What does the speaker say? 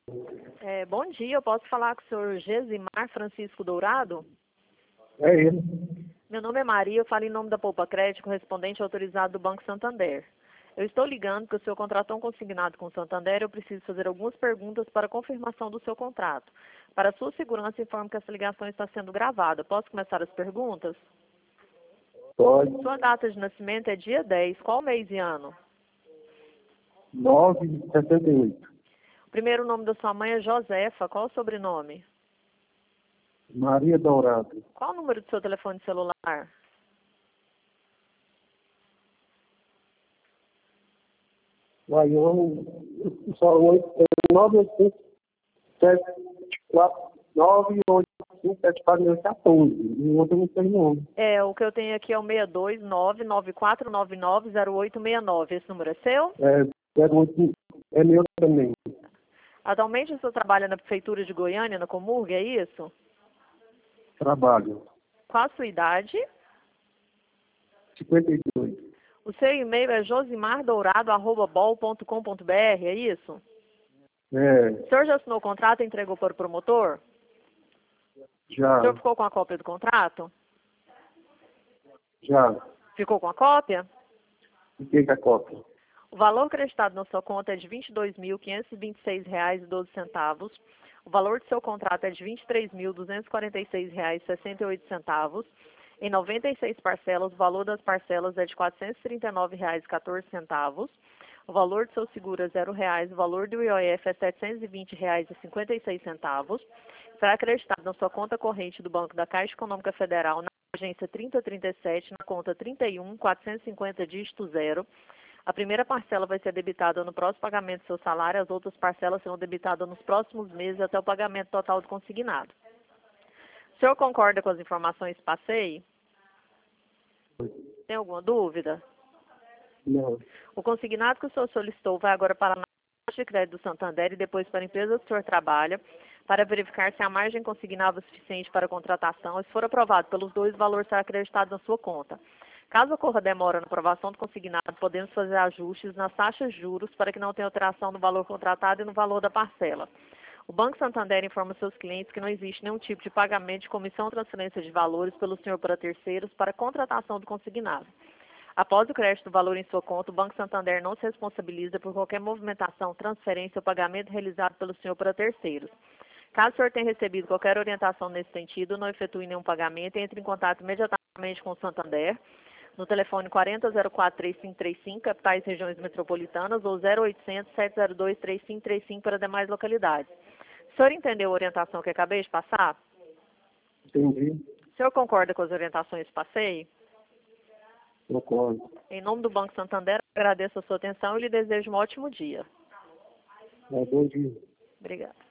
Bom dia, eu posso falar com o senhor Gesimar Francisco Dourado? É ele. Meu nome é Maria, eu falo em nome da Poupa Crédito, correspondente autorizado do Banco Santander. Eu estou ligando porque o senhor contratou um consignado com o Santander e eu preciso fazer algumas perguntas para confirmação do seu contrato. Para sua segurança, informo que essa ligação está sendo gravada. Posso começar as perguntas? Pode. Sua data de nascimento é dia 10. Qual mês e ano? 9,78. O primeiro nome da sua mãe é Josefa. Qual o sobrenome? Maria Dourado. Qual o número do seu telefone celular? Vai, só 985749857 e o outro não tem nome. O que eu tenho aqui é o 62994990869. Esse número é seu? 08, é meu também. Atualmente o senhor trabalha na Prefeitura de Goiânia, na Comurg, é isso? Trabalho. Qual a sua idade? 52. O seu e-mail é josimardourado@bol.com.br, é isso? O senhor já assinou o contrato e entregou para o promotor? Já. O senhor ficou com a cópia do contrato? Já. Ficou com a cópia? Fiquei com a cópia. O valor creditado na sua conta é de R$ 22.526,12. O valor do seu contrato é de R$ 23.246,68. Em 96 parcelas, o valor das parcelas é de R$ 439,14. O valor do seu seguro é R$0. O valor do IOF é R$ 720,56. Será acreditado na sua conta corrente do Banco da Caixa Econômica Federal, na agência 3037, na conta 31.450, dígito 0. A primeira parcela vai ser debitada no próximo pagamento do seu salário, as outras parcelas serão debitadas nos próximos meses até o pagamento total do consignado. O senhor concorda com as informações que passei? Tem alguma dúvida? Não. O consignado que o senhor solicitou vai agora para a Caixa de Crédito do Santander e depois para a empresa que o senhor trabalha, para verificar se a margem consignável é suficiente para a contratação. E se for aprovado pelos dois, o valor será acreditado na sua conta. Caso ocorra demora na aprovação do consignado, podemos fazer ajustes nas taxas de juros para que não tenha alteração no valor contratado e no valor da parcela. O Banco Santander informa seus clientes que não existe nenhum tipo de pagamento de comissão ou transferência de valores pelo senhor para terceiros para a contratação do consignado. Após o crédito do valor em sua conta, o Banco Santander não se responsabiliza por qualquer movimentação, transferência ou pagamento realizado pelo senhor para terceiros. Caso o senhor tenha recebido qualquer orientação nesse sentido, não efetue nenhum pagamento e entre em contato imediatamente com o Santander no telefone 4004-3535, capitais e regiões metropolitanas, ou 0800-702-3535 para demais localidades. O senhor entendeu a orientação que acabei de passar? Entendi. O senhor concorda com as orientações que passei? Concordo. Em nome do Banco Santander, agradeço a sua atenção e lhe desejo um ótimo dia. Bom dia. Obrigada.